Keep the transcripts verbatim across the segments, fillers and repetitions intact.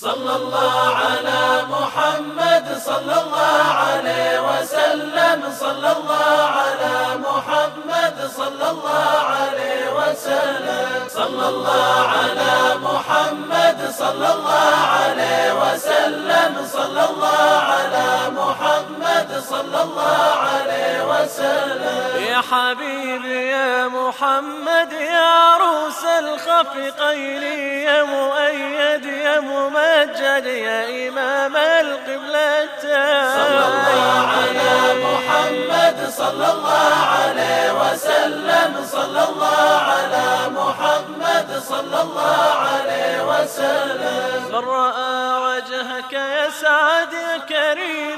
صلى الله على محمد صلى الله عليه وسلم، صلى الله على محمد صلى الله عليه وسلم، صلى الله على محمد صلى الله عليه وسلم، صلى الله على محمد صلى الله عليه وسلم. يا حبيبي يا محمد يا عروس الخفقين، يا مؤيد يا ممجد يا إمام القبلتين، صلى الله على محمد صلى الله عليه وسلم، صلى الله على محمد صلى الله عليه وسلم. من رأى وجهك يسعد يا كريم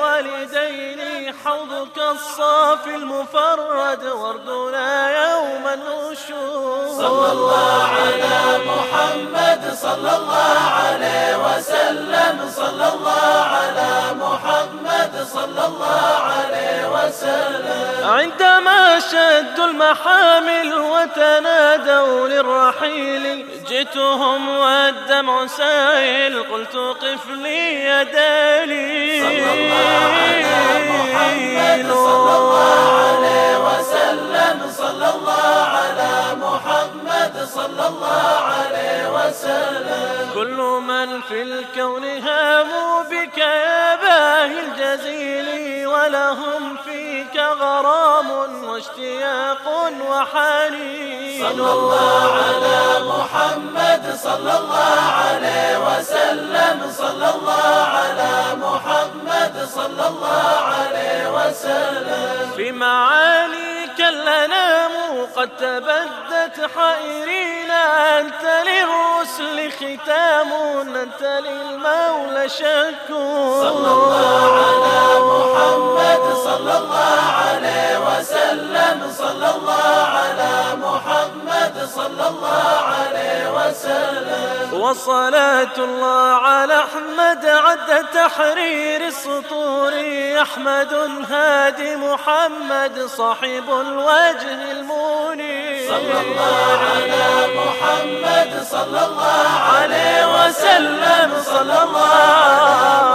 الوالدين، حوضك الصافي المفرد وردنا يوم النشور. صلى الله على محمد صلى الله عليه وسلم، صلى الله على محمد صلى الله عليه وسلم. عندما شدوا المحامل وتنادوا للرحيل، جئتهم والدمع سائل قلت قف لي يا دليل. صلى الله على محمد صلى الله عليه وسلم، صلى الله على محمد صلى الله عليه وسلم. كل من في الكون هاموا بك يا باهي الجزيل، ولهم فيك غرام واشتياق وحنين. صلى الله على محمد صلى الله عليه وسلم، صلى الله على محمد صلى الله عليه وسلم. في معاليك الأنام قد تبدت حائرين، أنت للرسل ختام أنت للمولى شكور. صلى الله على محمد صلى الله عليه وسلم، صلى الله على محمد صلى الله عليه وسلم. وصلاة الله على أحمد عد تحرير السطور، أحمد هادي محمد صاحب الوجه المنير. صلى الله على محمد صلى الله عليه وسلم، صلى الله